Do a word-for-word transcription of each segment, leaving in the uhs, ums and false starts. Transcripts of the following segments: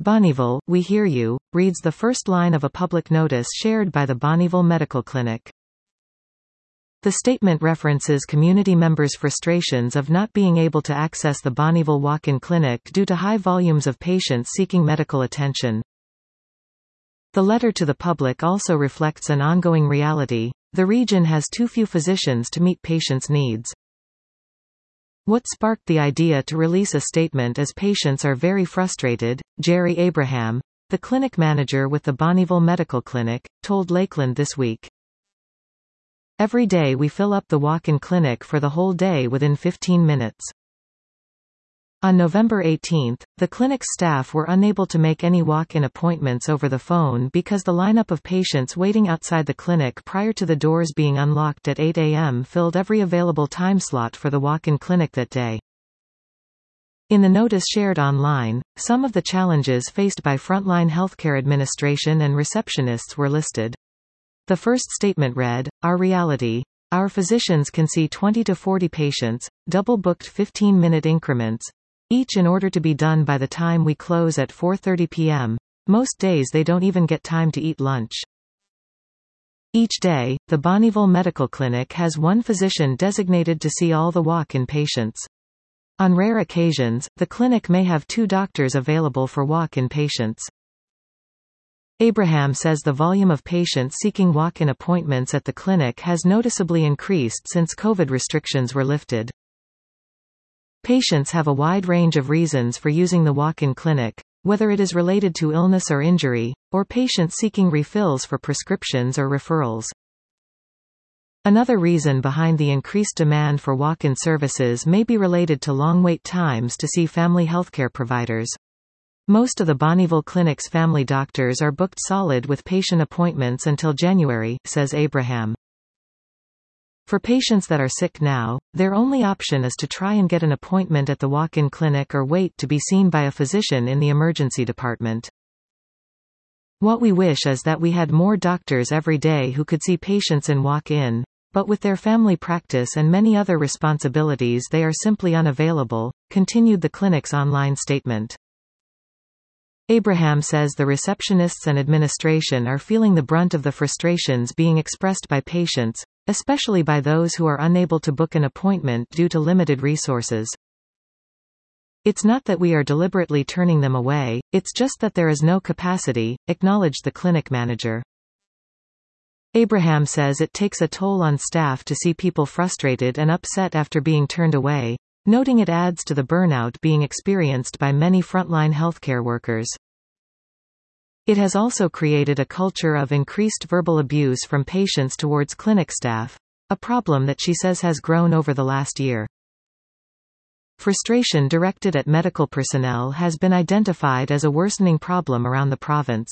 Bonnyville, we hear you, reads the first line of a public notice shared by the Bonnyville Medical Clinic. The statement references community members' frustrations of not being able to access the Bonnyville walk-in clinic due to high volumes of patients seeking medical attention. The letter to the public also reflects an ongoing reality: the region has too few physicians to meet patients' needs. What sparked the idea to release a statement is patients are very frustrated, Jerry Abraham, the clinic manager with the Bonnyville Medical Clinic, told Lakeland This Week. Every day we fill up the walk-in clinic for the whole day within fifteen minutes. On November eighteenth, the clinic's staff were unable to make any walk-in appointments over the phone because the lineup of patients waiting outside the clinic prior to the doors being unlocked at eight a m filled every available time slot for the walk-in clinic that day. In the notice shared online, some of the challenges faced by frontline healthcare administration and receptionists were listed. The first statement read, "Our reality. Our physicians can see twenty to forty patients, double-booked fifteen-minute increments, each in order to be done by the time we close at four thirty p m Most days they don't even get time to eat lunch. Each day, the Bonnyville Medical Clinic has one physician designated to see all the walk-in patients. On rare occasions, the clinic may have two doctors available for walk-in patients." Abraham says the volume of patients seeking walk-in appointments at the clinic has noticeably increased since COVID restrictions were lifted. Patients have a wide range of reasons for using the walk-in clinic, whether it is related to illness or injury, or patients seeking refills for prescriptions or referrals. Another reason behind the increased demand for walk-in services may be related to long wait times to see family healthcare providers. Most of the Bonnyville Clinic's family doctors are booked solid with patient appointments until January, says Abraham. For patients that are sick now, their only option is to try and get an appointment at the walk-in clinic or wait to be seen by a physician in the emergency department. What we wish is that we had more doctors every day who could see patients and walk in, but with their family practice and many other responsibilities they are simply unavailable, continued the clinic's online statement. Abraham says the receptionists and administration are feeling the brunt of the frustrations being expressed by patients, especially by those who are unable to book an appointment due to limited resources. "It's not that we are deliberately turning them away, it's just that there is no capacity," acknowledged the clinic manager. Abraham says it takes a toll on staff to see people frustrated and upset after being turned away, noting it adds to the burnout being experienced by many frontline healthcare workers. It has also created a culture of increased verbal abuse from patients towards clinic staff, a problem that she says has grown over the last year. Frustration directed at medical personnel has been identified as a worsening problem around the province.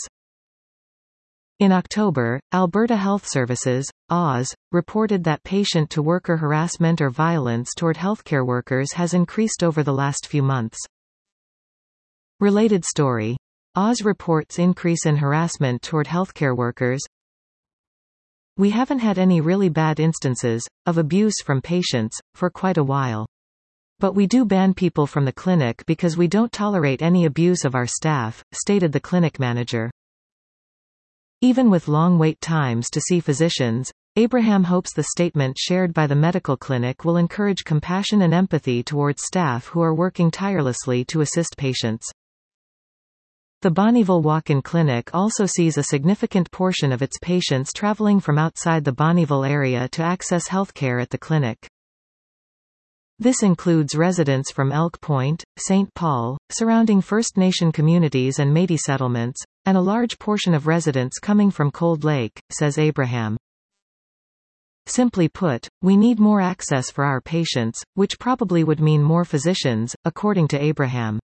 In October, Alberta Health Services, A W S, reported that patient-to-worker harassment or violence toward healthcare workers has increased over the last few months. Related story. A W S reports increase in harassment toward healthcare workers. "We haven't had any really bad instances of abuse from patients for quite a while. But we do ban people from the clinic because we don't tolerate any abuse of our staff," stated the clinic manager. Even with long wait times to see physicians, Abraham hopes the statement shared by the medical clinic will encourage compassion and empathy towards staff who are working tirelessly to assist patients. The Bonnyville Walk-in Clinic also sees a significant portion of its patients traveling from outside the Bonnyville area to access healthcare at the clinic. This includes residents from Elk Point, Saint Paul, surrounding First Nation communities and Métis settlements, and a large portion of residents coming from Cold Lake, says Abraham. "Simply put, we need more access for our patients, which probably would mean more physicians," according to Abraham.